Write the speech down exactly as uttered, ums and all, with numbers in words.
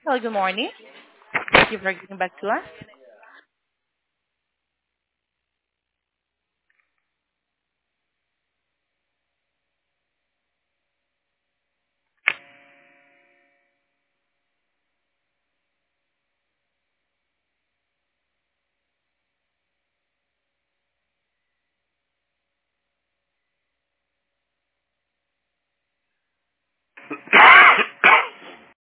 Hello, good morning. Thank you for getting back to us.